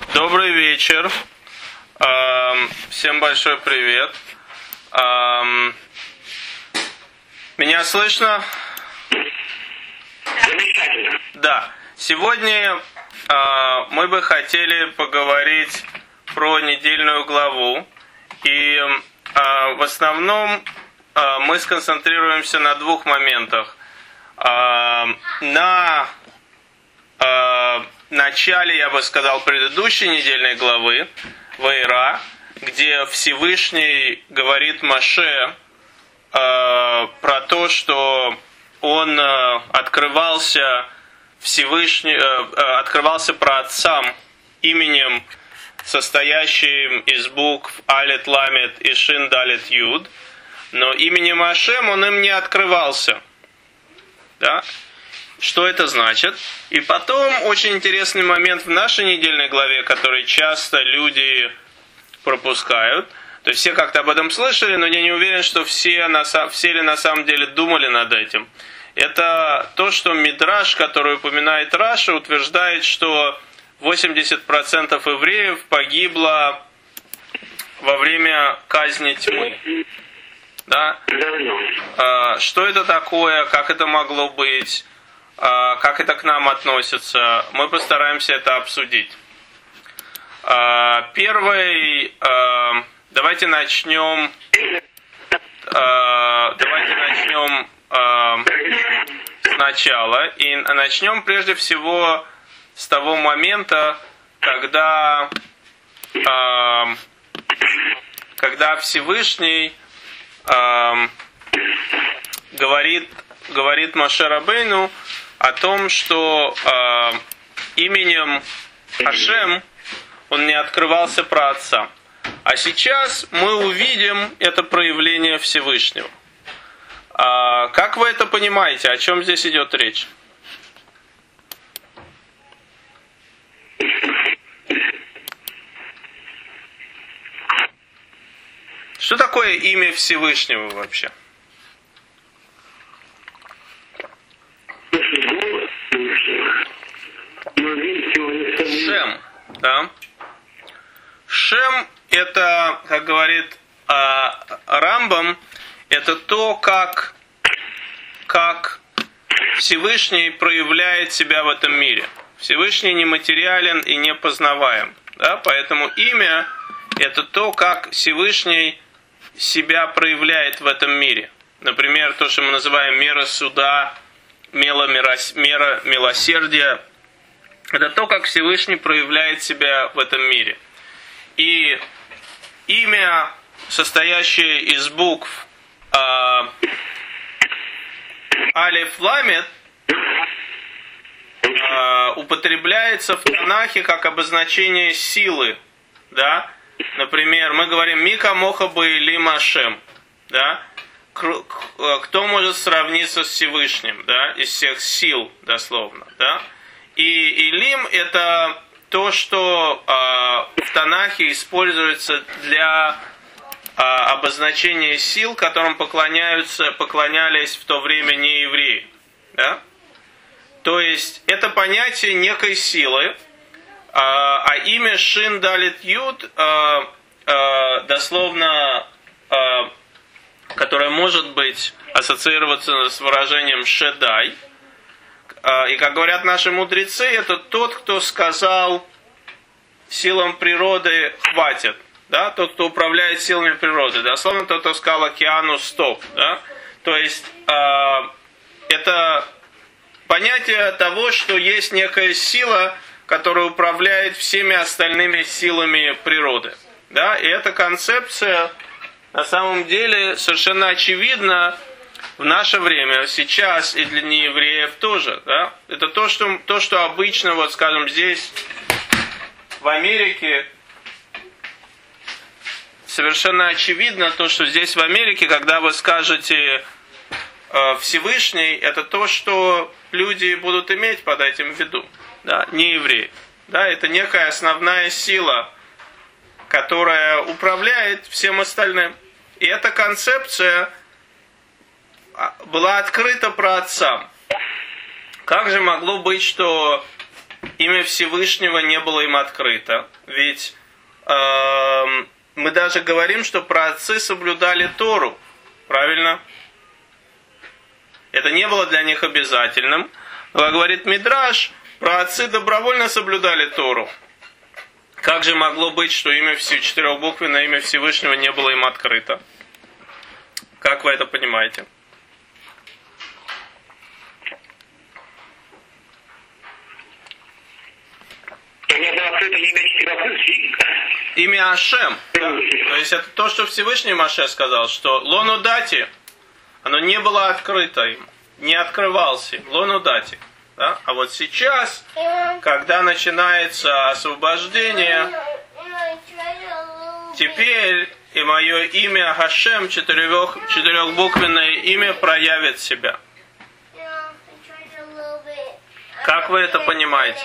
Добрый вечер. Всем большой привет. Меня слышно? Замечательно. Да. Сегодня мы бы хотели поговорить про недельную главу. И в основном мы сконцентрируемся на двух моментах. На начале, я бы сказал, предыдущей недельной главы Ваира, где Всевышний говорит Моше про то, что он открывался праотцам именем, состоящим из букв Алет Ламет и Шин Далет Юд, но именем Ашем он им не открывался. Да? Что это значит? И потом очень интересный момент в нашей недельной главе, который часто люди пропускают. То есть все как-то об этом слышали, но я не уверен, что все ли на самом деле думали над этим. Это то, что Мидраш, который упоминает Раша, утверждает, что 80% евреев погибло во время казни тьмы. Да? Что это такое? Как это могло быть? Как это к нам относится? Мы постараемся это обсудить. Первый, давайте начнем сначала. И начнем прежде всего с того момента, когда Всевышний говорит Моше Рабейну о том, что именем Ашем он не открывался праотцам. А сейчас мы увидим это проявление Всевышнего. Как вы это понимаете? О чем здесь идет речь? Что такое имя Всевышнего вообще? Шем. Да? Шем это, как говорит Рамбам, это то, как Всевышний проявляет себя в этом мире. Всевышний нематериален и непознаваем. Да? Поэтому имя это то, как Всевышний себя проявляет в этом мире. Например, то, что мы называем мера суда, мера милосердия. Это то, как Всевышний проявляет себя в этом мире. И имя, состоящее из букв Алеф Ламет, употребляется в Танахе как обозначение силы. Да? Например, мы говорим «Мика моха баилим Ашем». Да? Кто может сравниться с Всевышним? Да? Из всех сил, дословно. Да? И Илим – это то, что в Танахе используется для обозначения сил, которым поклонялись в то время неевреи. Да? То есть это понятие некой силы, а имя Шин Далет Юд, дословно, которое может быть ассоциироваться с выражением Шедай. И, как говорят наши мудрецы, это тот, кто сказал силам природы «хватит». Да? Тот, кто управляет силами природы. Дословно тот, кто сказал океану «стоп». Да? То есть, это понятие того, что есть некая сила, которая управляет всеми остальными силами природы. Да? И эта концепция, на самом деле, совершенно очевидна в наше время, сейчас и для неевреев тоже. Да? Это то, что обычно, вот скажем, здесь, в Америке, совершенно очевидно то, что здесь в Америке, когда вы скажете Всевышний, это то, что люди будут иметь под этим в виду. Да? Не евреи. Да? Это некая основная сила, которая управляет всем остальным. И эта концепция была открыта праотцам. Как же могло быть, что имя Всевышнего не было им открыто. Ведь мы даже говорим, что праотцы соблюдали Тору. Правильно? Это не было для них обязательным. Но, говорит Мидраш, праотцы добровольно соблюдали Тору. Как же могло быть, что имя четырехбуквенное имя Всевышнего не было им открыто? Как вы это понимаете? Имя Ашем. Да? То есть это то, что Всевышний Моше сказал, что Лону Дати, оно не было открыто им, не открывалось им. Лону Дати. Да? А вот сейчас, когда начинается освобождение, теперь и мое имя Хашем, четырехбуквенное имя, проявит себя. Как вы это понимаете?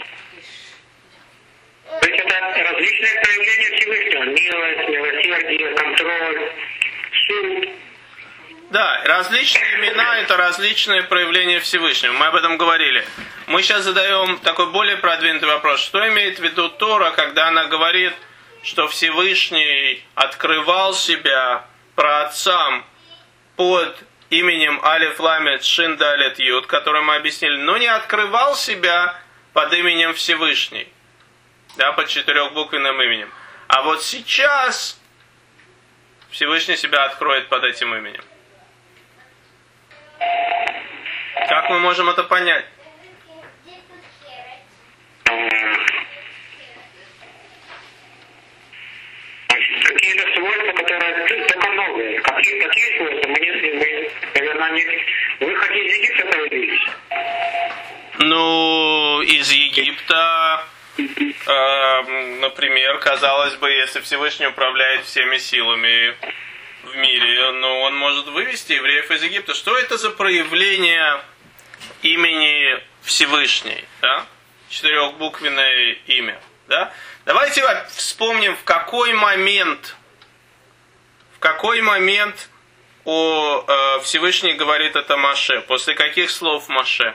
То есть это различные проявления Всевышнего. Милость, милосердие, контроль, суд. Да, различные имена – это различные проявления Всевышнего. Мы об этом говорили. Мы сейчас задаем такой более продвинутый вопрос. Что имеет в виду Тора, когда она говорит, что Всевышний открывал себя праотцам под именем Алеф Ламет Шин Далет Юд, который мы объяснили, но не открывал себя под именем Всевышний, да, под четырехбуквенным именем. А вот сейчас Всевышний себя откроет под этим именем. Как мы можем это понять? Какие-то свойства, которые только новые. Какие свойства? Мы, наверное, не... Выходе из Египта появились. Ну, из Египта, например, казалось бы, если Всевышний управляет всеми силами в мире, но он может вывести евреев из Египта. Что это за проявление имени Всевышний? Да? Четырехбуквенное имя. Да? Давайте вспомним, в какой момент Всевышний говорит это Моше. После каких слов Моше?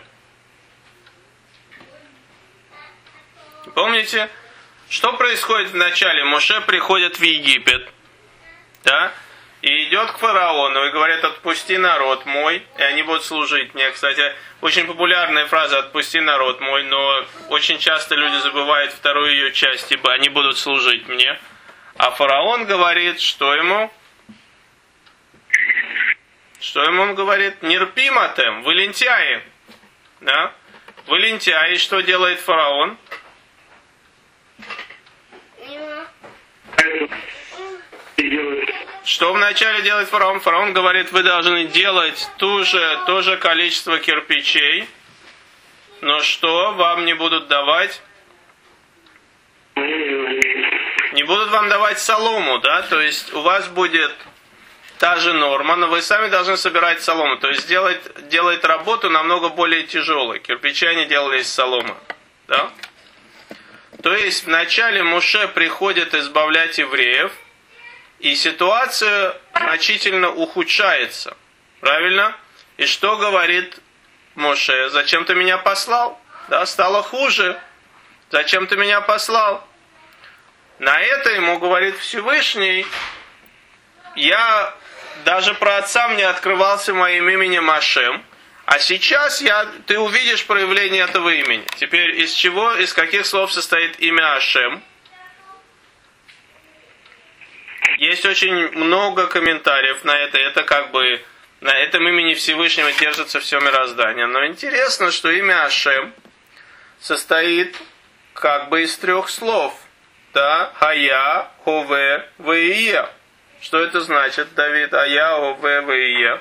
Помните, что происходит в начале? Моше приходит в Египет, да, и идет к фараону и говорит: отпусти народ мой, и они будут служить мне. Кстати, очень популярная фраза «отпусти народ мой», но очень часто люди забывают вторую ее часть, ибо они будут служить мне. А фараон говорит, что ему? Что ему он говорит? Нерпиматем, вы лентяи. Да? Вы лентяи. Что делает фараон? Что вначале делает фараон? Фараон говорит: вы должны делать то же количество кирпичей, но что вам не будут давать? Не будут вам давать солому, да? То есть у вас будет та же норма, но вы сами должны собирать солому. То есть делать работу намного более тяжелой. Кирпичи они делали из соломы, да? То есть вначале Моше приходит избавлять евреев, и ситуация значительно ухудшается. Правильно? И что говорит Моше? Зачем ты меня послал? Да, стало хуже. Зачем ты меня послал? На это ему говорит Всевышний: я даже праотцам не открывался моим именем Ашем, а сейчас ты увидишь проявление этого имени. Теперь из каких слов состоит имя Ашем? Есть очень много комментариев на это. Это как бы на этом имени Всевышнего держится все мироздание. Но интересно, что имя Ашем состоит как бы из 3 слов. Да? Хая, Хове, Веие. Что это значит, Давид? Хая, Хове, Веие.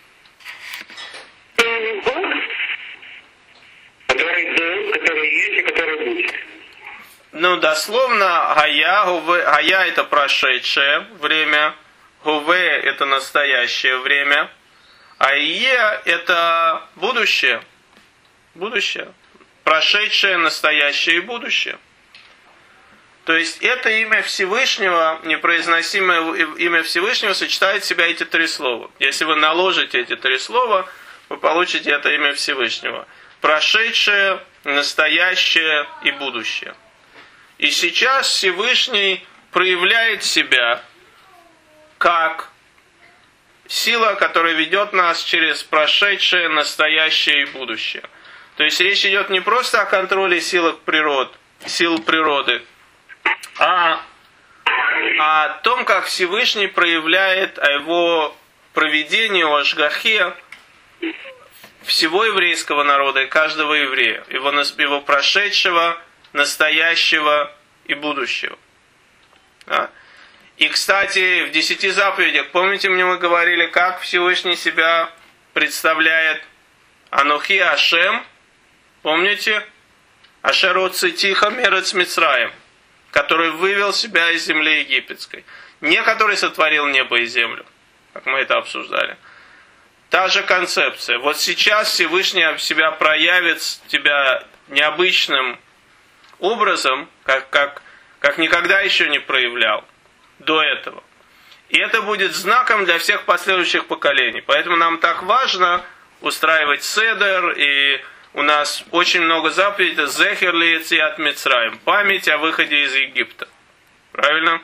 Который есть и который будет. Ну, дословно, Гая это прошедшее время, Гуве это настоящее время, а Ие это будущее. Будущее. Прошедшее, настоящее и будущее. То есть это имя Всевышнего, непроизносимое имя Всевышнего, сочетает в себя эти 3 слова. Если вы наложите эти 3 слова, вы получите это имя Всевышнего. Прошедшее, настоящее и будущее. И сейчас Всевышний проявляет себя как сила, которая ведет нас через прошедшее, настоящее и будущее. То есть речь идет не просто о контроле сил природы, а о том, как Всевышний проявляет о его проведении, о ашгахе всего еврейского народа и каждого еврея, его прошедшего, настоящего и будущего. Да? И, кстати, в 10 заповедях, помните, мы говорили, как Всевышний себя представляет? Анухи Ашем, помните? Ашер оцитиха мерец Мицраим, который вывел себя из земли египетской. Не который сотворил небо и землю, как мы это обсуждали. Та же концепция. Вот сейчас Всевышний себя проявит тебя необычным образом, как никогда еще не проявлял до этого. И это будет знаком для всех последующих поколений. Поэтому нам так важно устраивать седер, и у нас очень много заповедей «Зехер ли яциат Мицраим» – память о выходе из Египта. Правильно?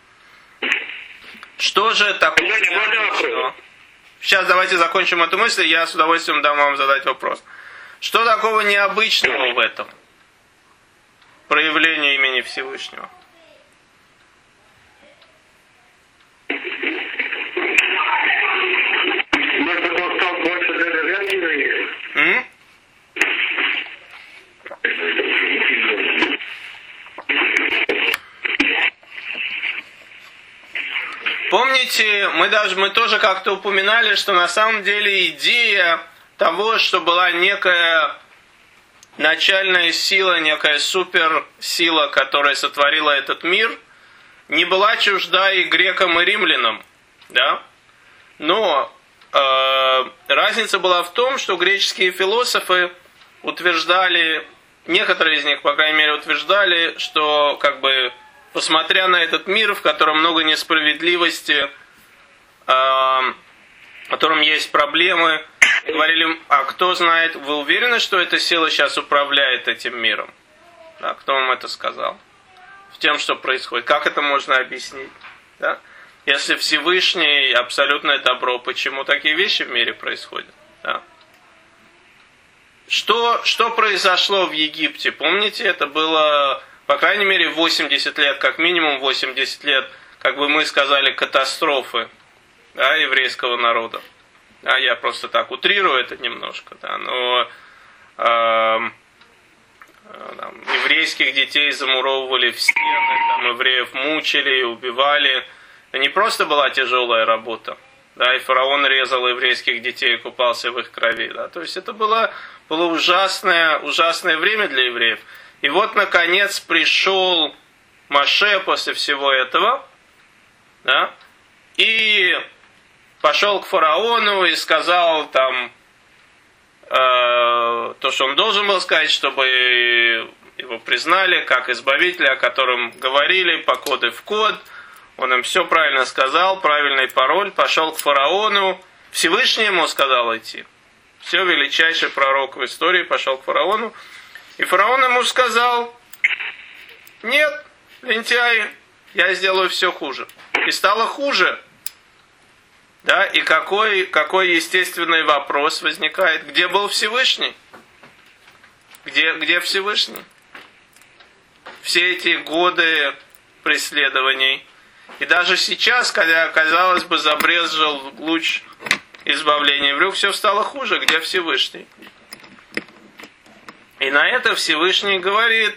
Что же такое необычного? Сейчас давайте закончим эту мысль, я с удовольствием дам вам задать вопрос. Что такого необычного в этом проявлении имени Всевышнего? Помните, мы тоже как-то упоминали, что на самом деле идея того, что была некая начальная сила, некая суперсила, которая сотворила этот мир, не была чужда и грекам, и римлянам. Да? Но разница была в том, что греческие философы утверждали, некоторые из них, по крайней мере, утверждали, что посмотря на этот мир, в котором много несправедливости, в котором есть проблемы, говорили, а кто знает, вы уверены, что эта сила сейчас управляет этим миром? Да, кто вам это сказал? В тем, что происходит. Как это можно объяснить? Да? Если Всевышний абсолютное добро, почему такие вещи в мире происходят? Да? Что произошло в Египте? Помните, это было, по крайней мере, 80 лет, как минимум 80 лет, как бы мы сказали, катастрофы, да, еврейского народа. Да, я просто так утрирую это немножко, да, но еврейских детей замуровывали в стены, евреев мучили и убивали. Это не просто была тяжелая работа. Да, и фараон резал еврейских детей и купался в их крови. Да. То есть это было ужасное время для евреев. И вот, наконец, пришел Моше после всего этого, да, и пошел к фараону и сказал там то, что он должен был сказать, чтобы его признали как избавителя, о котором говорили, по коду в код. Он им все правильно сказал, правильный пароль, пошел к фараону, Всевышний ему сказал идти. Все, величайший пророк в истории пошел к фараону. И фараон ему сказал: нет, лентяй, я сделаю все хуже. И стало хуже. Да, и какой естественный вопрос возникает? Где был Всевышний? Где Всевышний? Все эти годы преследований. И даже сейчас, когда, казалось бы, забрезжил луч избавления, вдруг все стало хуже. Где Всевышний? И на это Всевышний говорит: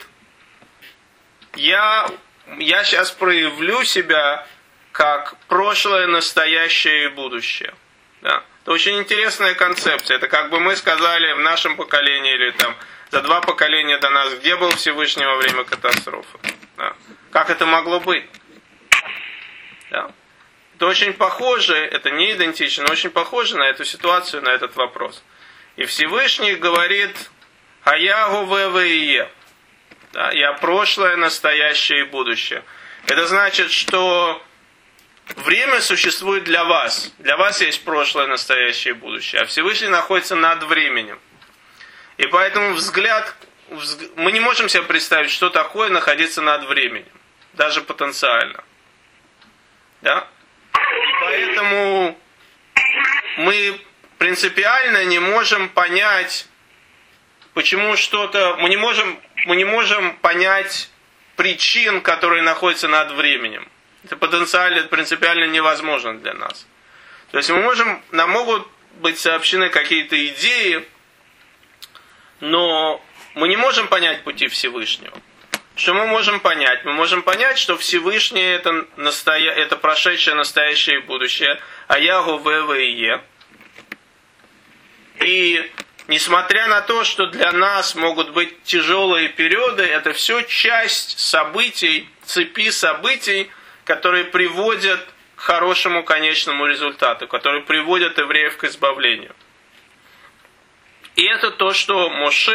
я сейчас проявлю себя как прошлое, настоящее и будущее. Да. Это очень интересная концепция. Это как бы мы сказали в нашем поколении или там за 2 поколения до нас, где был Всевышний во время катастрофы. Да. Как это могло быть? Да. Это очень похоже, это не идентично, но очень похоже на эту ситуацию, на этот вопрос. И Всевышний говорит: «Хаягу ве. Да, я прошлое, настоящее и будущее». Это значит, что время существует для вас. Для вас есть прошлое, настоящее и будущее. А Всевышний находится над временем. И поэтому взгляд мы не можем себе представить, что такое находиться над временем, даже потенциально. Да? И поэтому мы принципиально не можем понять, почему что-то... Мы не можем понять причин, которые находятся над временем. Это потенциально, это принципиально невозможно для нас. То есть нам могут быть сообщены какие-то идеи, но мы не можем понять пути Всевышнего. Что мы можем понять? Мы можем понять, что Всевышний это прошедшее, настоящее и будущее, а я Гове и Е. И несмотря на то, что для нас могут быть тяжелые периоды, это все часть событий, цепи событий, которые приводят к хорошему конечному результату, которые приводят евреев к избавлению. И это то, что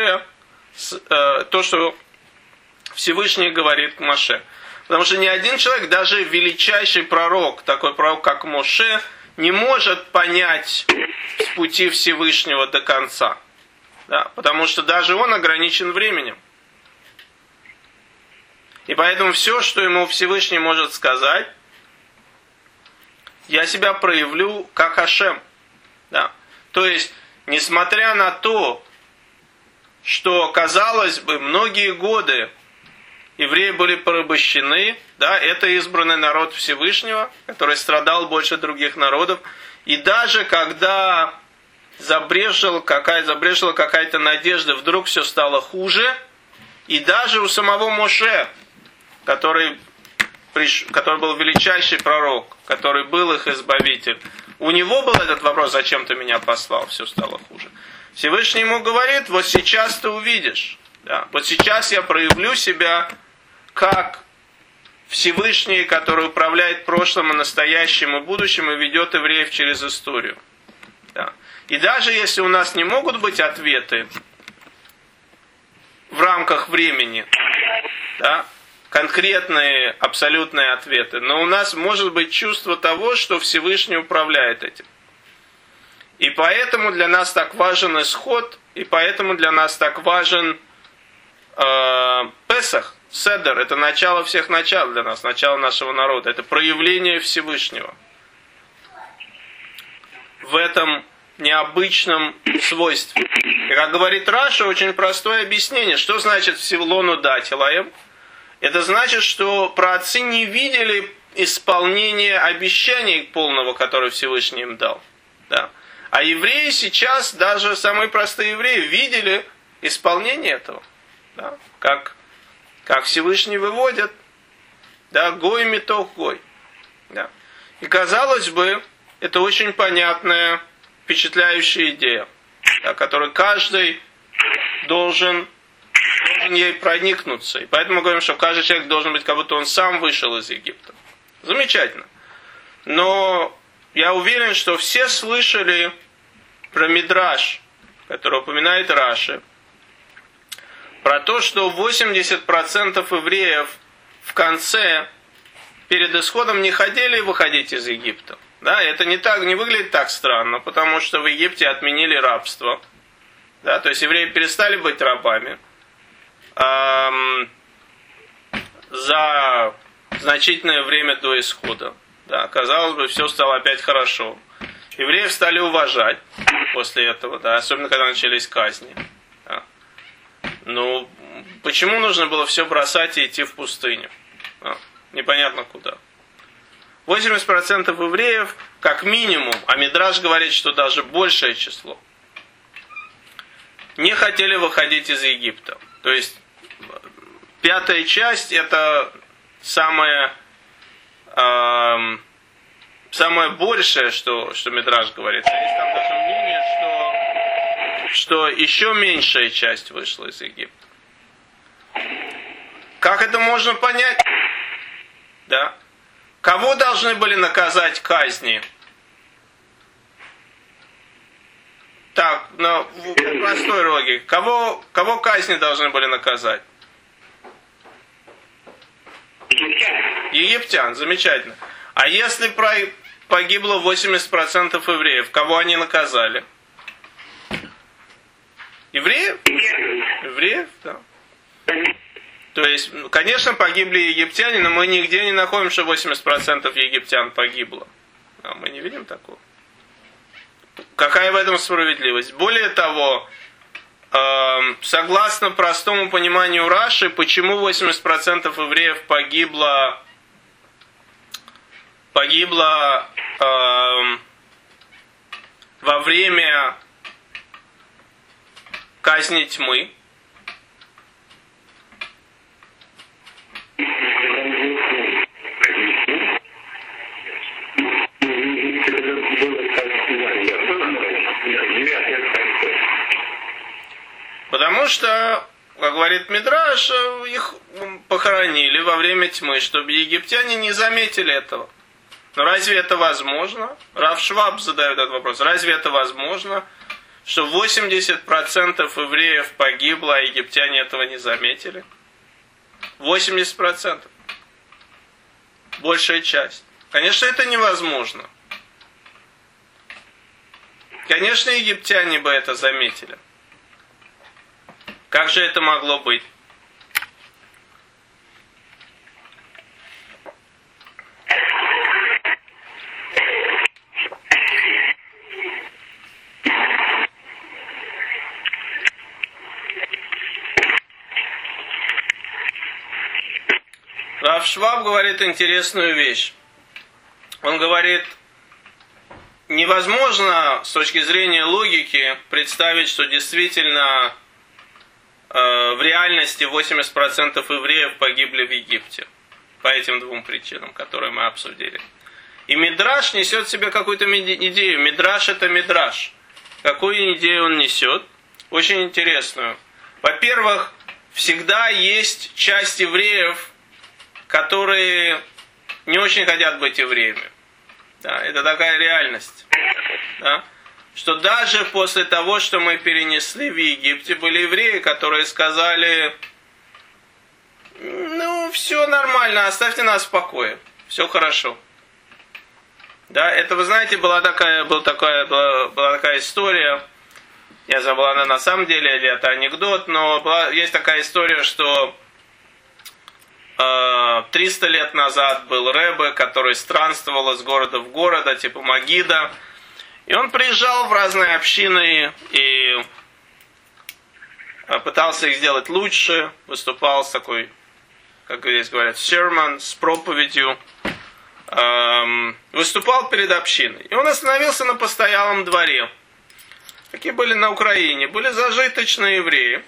то, что Всевышний говорит к Моше. Потому что ни один человек, даже величайший пророк, такой пророк, как Моше, не может понять с пути Всевышнего до конца. Да? Потому что даже он ограничен временем. И поэтому все, что ему Всевышний может сказать, я себя проявлю как Ашем. Да? То есть, несмотря на то, что, казалось бы, многие годы евреи были порабощены, да, это избранный народ Всевышнего, который страдал больше других народов, и даже когда забрежила какая-то надежда, вдруг все стало хуже, и даже у самого Моше, который был величайший пророк, который был их избавитель, у него был этот вопрос: зачем ты меня послал, все стало хуже. Всевышний ему говорит: вот сейчас ты увидишь, да, вот сейчас я проявлю себя как Всевышний, который управляет прошлым и настоящим и будущим и ведет евреев через историю. Да. И даже если у нас не могут быть ответы в рамках времени, да, конкретные, абсолютные ответы, но у нас может быть чувство того, что Всевышний управляет этим. И поэтому для нас так важен исход, и поэтому для нас так важен Песах, Седер. Это начало всех начал для нас, начало нашего народа. Это проявление Всевышнего в этом необычном свойстве. И как говорит Раша, очень простое объяснение. Что значит Всевлону дать Илаем? Это значит, что праотцы не видели исполнения обещаний полного, которое Всевышний им дал. Да. А евреи сейчас, даже самые простые евреи, видели исполнение этого. Да. Как Всевышний выводит, да, гой метох гой. Да. И казалось бы, это очень понятная, впечатляющая идея, да, которой каждый должен ей проникнуться. И поэтому мы говорим, что каждый человек должен быть, как будто он сам вышел из Египта. Замечательно. Но я уверен, что все слышали про Мидраш, который упоминает Раши, про то, что 80% евреев в конце, перед исходом, не хотели выходить из Египта. Да, это не выглядит так странно, потому что в Египте отменили рабство. Да, то есть евреи перестали быть рабами. За значительное время до исхода. Да, казалось бы, все стало опять хорошо. Евреев стали уважать после этого, да, особенно когда начались казни. Да. Ну, почему нужно было все бросать и идти в пустыню? Да, непонятно куда. 80% евреев, как минимум, а Мидраш говорит, что даже большее число, не хотели выходить из Египта. То есть, пятая часть, это самое большее, что Мидраш говорит. Есть там даже мнение, что еще меньшая часть вышла из Египта. Как это можно понять? Да. Кого должны были наказать казни? Так, на простой логике. Кого казни должны были наказать? Египтян, замечательно. А если погибло 80% евреев, кого они наказали? Евреев? Евреев, да. То есть, конечно, погибли египтяне, но мы нигде не находим, что 80% египтян погибло. А мы не видим такого. Какая в этом справедливость? Более того, согласно простому пониманию Раши, почему 80% евреев погибло во время казни тьмы? Потому что, как говорит Мидраш, их похоронили во время тьмы, чтобы египтяне не заметили этого. Но разве это возможно? Рав Шваб задает этот вопрос. Разве это возможно, что 80% евреев погибло, а египтяне этого не заметили? 80%. Большая часть. Конечно, это невозможно. Конечно, египтяне бы это заметили. Как же это могло быть? Рав Шваб говорит интересную вещь. Он говорит, невозможно с точки зрения логики представить, что действительно в реальности 80% евреев погибли в Египте. По этим двум причинам, которые мы обсудили. И Мидраш несет в себе какую-то идею. Мидраш это Мидраш. Какую идею он несет? Очень интересную. Во-первых, всегда есть часть евреев, которые не очень хотят быть евреями. Да, это такая реальность. Да? Что даже после того, что мы перенесли в Египте, были евреи, которые сказали, ну, все нормально, оставьте нас в покое, все хорошо. Да, это, вы знаете, была такая история, я забыл, она на самом деле, или это анекдот, но есть такая история, что 300 лет назад был Ребе, который странствовал из города в город, типа Магида. И он приезжал в разные общины и пытался их сделать лучше, выступал с такой, как здесь говорят, sermon, с проповедью, выступал перед общиной. И он остановился на постоялом дворе. Такие были на Украине, были зажиточные евреи.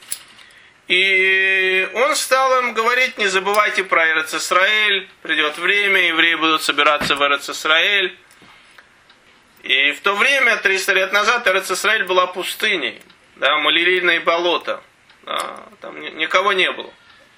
И он стал им говорить, не забывайте про Эрец-Исраэль, придет время, евреи будут собираться в Эрец-Исраэль. И в то время, 300 лет назад, Эрец-Исраэль была пустыней, да, малярийные болота, да, там никого не было.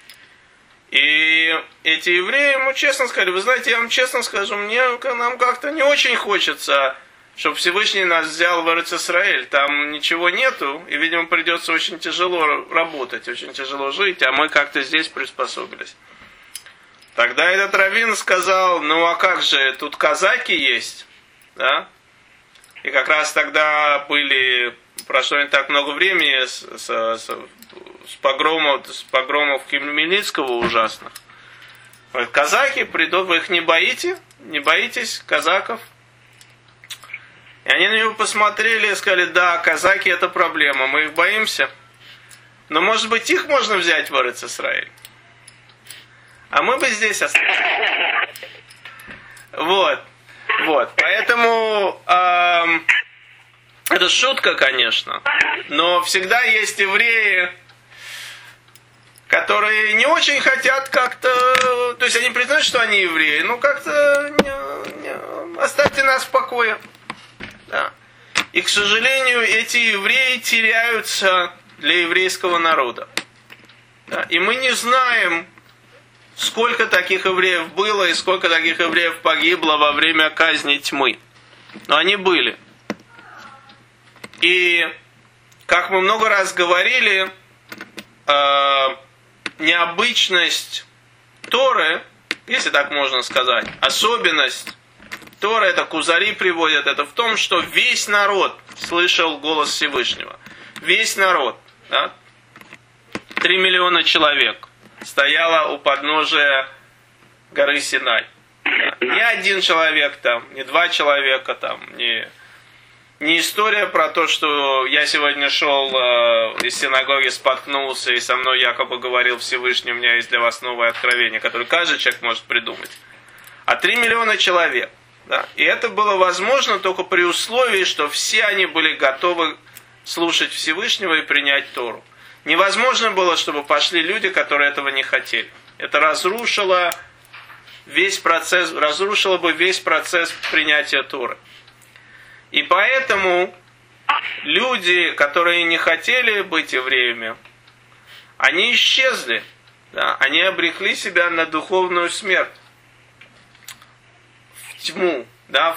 И эти евреи ему честно сказали, вы знаете, я вам честно скажу, нам как-то не очень хочется, чтобы Всевышний нас взял в Эрец-Исраэль, там ничего нету, и, видимо, придется очень тяжело работать, очень тяжело жить, а мы как-то здесь приспособились. Тогда этот раввин сказал, ну а как же, тут казаки есть, да? И как раз тогда прошло не так много времени с погромов Хмельницкого ужасных. Казаки придут, вы их не боитесь казаков? И они на него посмотрели и сказали, да, казаки это проблема, мы их боимся. Но может быть их можно взять в Эрец-Исраэль? А мы бы здесь остались. Вот, поэтому это шутка, конечно, но всегда есть евреи, которые не очень хотят как-то, то есть они признают, что они евреи, но как-то оставьте нас в покое. Да. И, к сожалению, эти евреи теряются для еврейского народа. Да. И мы не знаем, сколько таких евреев было и сколько таких евреев погибло во время казни тьмы. Но они были. И, как мы много раз говорили, необычность Торы, если так можно сказать, особенность Торы, это Кузари приводят, это в том, что весь народ слышал голос Всевышнего. Весь народ. Да? 3 миллиона человек стояло у подножия горы Синай. Да? Не один человек там, не два человека там, не история про то, что я сегодня шел из синагоги, споткнулся, и со мной якобы говорил Всевышний, у меня есть для вас новое откровение, которое каждый человек может придумать. А 3 миллиона человек. Да? И это было возможно только при условии, что все они были готовы слушать Всевышнего и принять Тору. Невозможно было, чтобы пошли люди, которые этого не хотели. Это разрушило бы весь процесс принятия Торы. И поэтому люди, которые не хотели быть евреями, они исчезли. Да? Они обрекли себя на духовную смерть. В тьму. Да?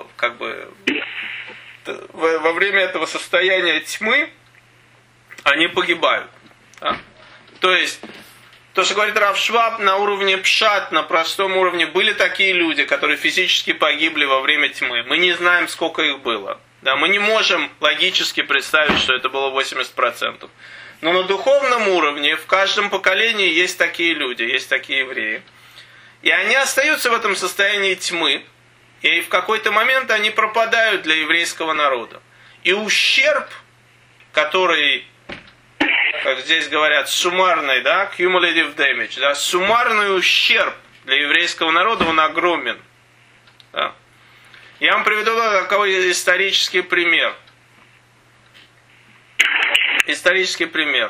Во время этого состояния тьмы они погибают. Да? То есть, то, что говорит Рав Шваб, на уровне пшат, на простом уровне, были такие люди, которые физически погибли во время тьмы. Мы не знаем, сколько их было. Да? Мы не можем логически представить, что это было 80%. Но на духовном уровне в каждом поколении есть такие люди, есть такие евреи. И они остаются в этом состоянии тьмы. И в какой-то момент они пропадают для еврейского народа. И ущерб, который, как здесь говорят, суммарный, да, cumulative damage, да, суммарный ущерб для еврейского народа, он огромен. Да. Я вам приведу такой исторический пример. Исторический пример.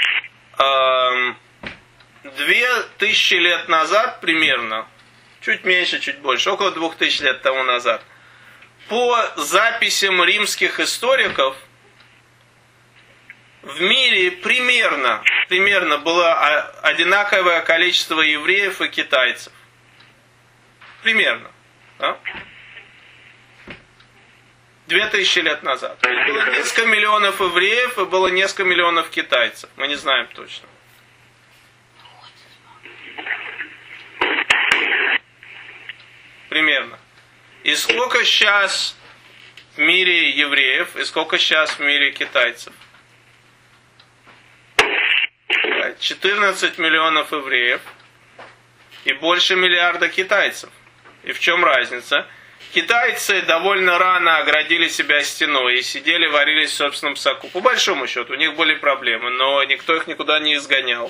2000 лет назад примерно, чуть меньше, чуть больше, около 2000 лет тому назад, по записям римских историков, в мире примерно было одинаковое количество евреев и китайцев. Примерно. Да? 2000 лет назад. Было несколько миллионов евреев и было несколько миллионов китайцев. Мы не знаем точно. Примерно. И сколько сейчас в мире евреев, и сколько сейчас в мире китайцев? 14 миллионов евреев и больше миллиарда китайцев. И в чем разница? Китайцы довольно рано оградили себя стеной и сидели, варились в собственном соку. По большому счету, у них были проблемы, но никто их никуда не изгонял.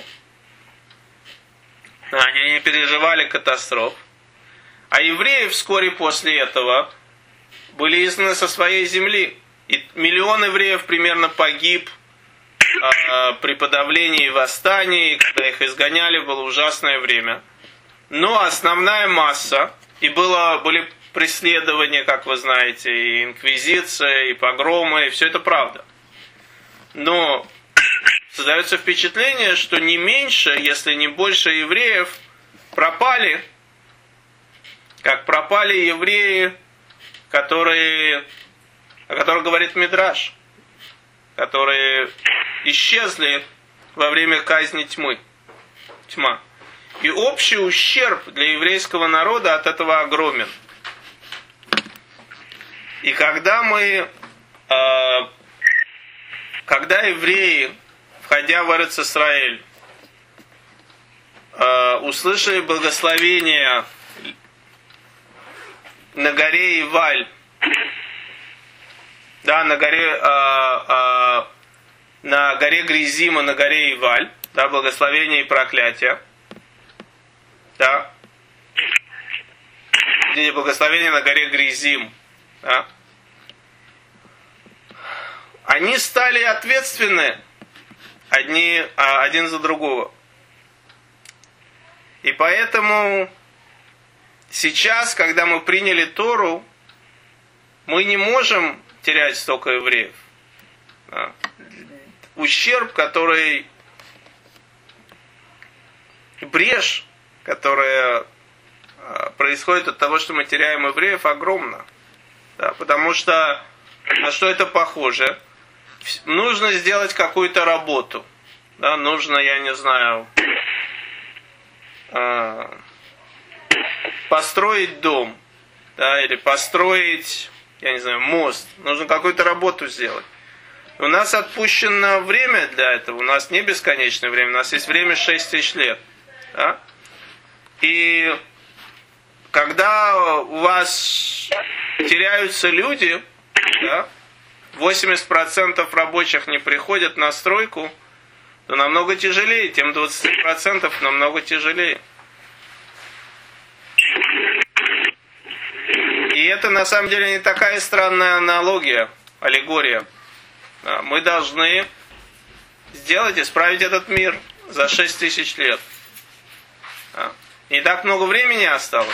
Они не переживали катастроф. А евреи вскоре после этого были изгнаны со своей земли. И миллион евреев примерно погиб при подавлении и восстании, когда их изгоняли, было ужасное время. Но основная масса, и были преследования, как вы знаете, и инквизиция, и погромы, и все это правда. Но создается впечатление, что не меньше, если не больше евреев пропали, как пропали евреи, о которых говорит Мидраш, которые исчезли во время казни тьма. И общий ущерб для еврейского народа от этого огромен. И когда евреи, входя в Эрец-Исраэль, услышали благословение на горе Иваль, да, на горе Гризима, на горе Иваль, да, благословение и проклятие, да, благословение на горе Гризим, да, они стали ответственны один за другого. И поэтому сейчас, когда мы приняли Тору, мы не можем терять столько евреев. Да. Ущерб, брешь, которая происходит от того, что мы теряем евреев, огромна. Да, потому что на что это похоже? Нужно сделать какую-то работу. Да, нужно, я не знаю, построить дом, да, или построить, я не знаю, мост. Нужно какую-то работу сделать. У нас отпущено время для этого. У нас не бесконечное время. У нас есть время 6 тысяч лет. Да? И когда у вас теряются люди, да, 80% рабочих не приходят на стройку, то намного тяжелее. Тем 20% намного тяжелее. И это на самом деле не такая странная аналогия, аллегория. Мы должны сделать, исправить этот мир за 6 тысяч лет. Не так много времени осталось.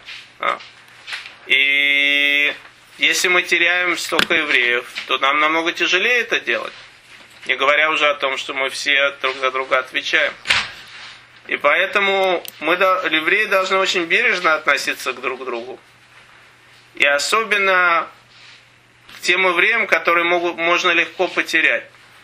И если мы теряем столько евреев, то нам намного тяжелее это делать. Не говоря уже о том, что мы все друг за друга отвечаем. И поэтому евреи должны очень бережно относиться друг к другу. И особенно к тем евреям, которые можно легко потерять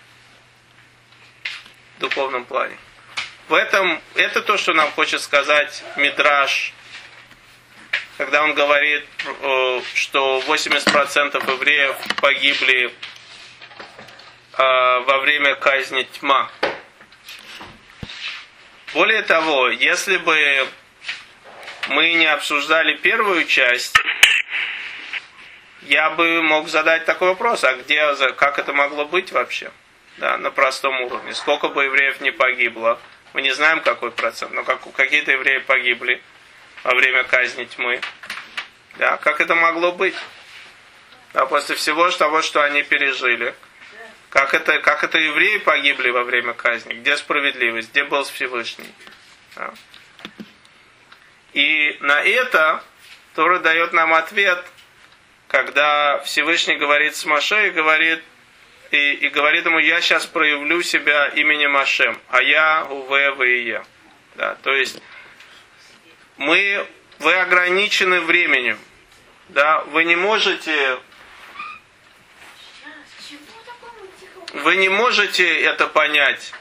в духовном плане. Это то, что нам хочет сказать Мидраш, когда он говорит, что 80% евреев погибли во время казни тьма. Более того, если бы мы не обсуждали первую часть, я бы мог задать такой вопрос, как это могло быть вообще? Да, на простом уровне. Сколько бы евреев не погибло? Мы не знаем, какой процент, но какие-то евреи погибли во время казни тьмы. Да, как это могло быть? Да, после всего того, что они пережили. Как это евреи погибли во время казни? Где справедливость? Где был Всевышний? Да. И на это Тора дает нам ответ, когда Всевышний говорит с Моше и говорит ему: я сейчас проявлю себя именем Ашем, а я Уве. Да, то есть вы ограничены временем. Да, вы не можете это понять.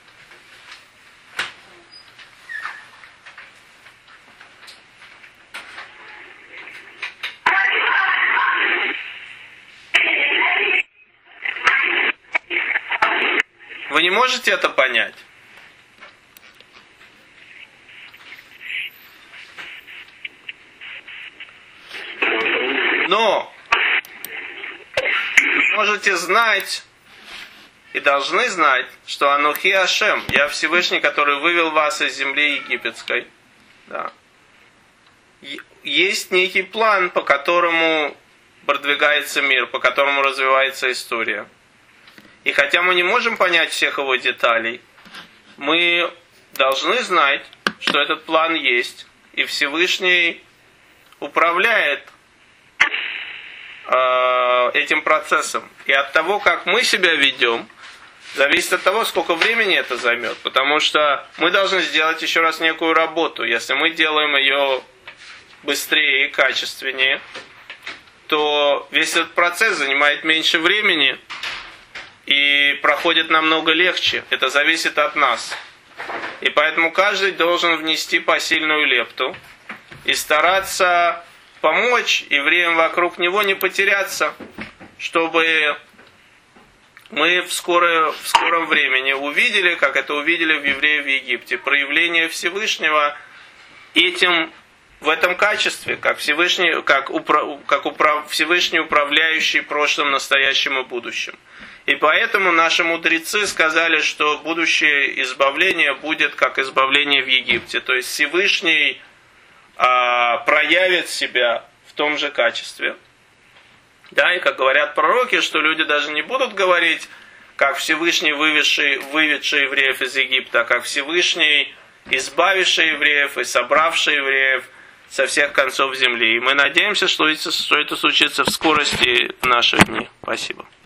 Вы не можете это понять. Но вы можете знать и должны знать, что Анухи Ашем, я Всевышний, который вывел вас из земли египетской. Да. Есть некий план, по которому продвигается мир, по которому развивается история. И хотя мы не можем понять всех его деталей, мы должны знать, что этот план есть, и Всевышний управляет этим процессом. И от того, как мы себя ведем, зависит от того, сколько времени это займет. Потому что мы должны сделать еще раз некую работу. Если мы делаем ее быстрее и качественнее, то весь этот процесс занимает меньше времени и проходит намного легче. Это зависит от нас. И поэтому каждый должен внести посильную лепту и стараться помочь евреям вокруг него не потеряться, чтобы мы в скором времени увидели, как это увидели в евреи в Египте, проявление Всевышнего в этом качестве, как Всевышний, Всевышний управляющий прошлым, настоящим и будущим. И поэтому наши мудрецы сказали, что будущее избавление будет как избавление в Египте. То есть Всевышний проявит себя в том же качестве. Да, и как говорят пророки, что люди даже не будут говорить, как Всевышний, выведший евреев из Египта, а как Всевышний, избавивший евреев и собравший евреев со всех концов земли. И мы надеемся, что это случится в скорости в наши дни. Спасибо.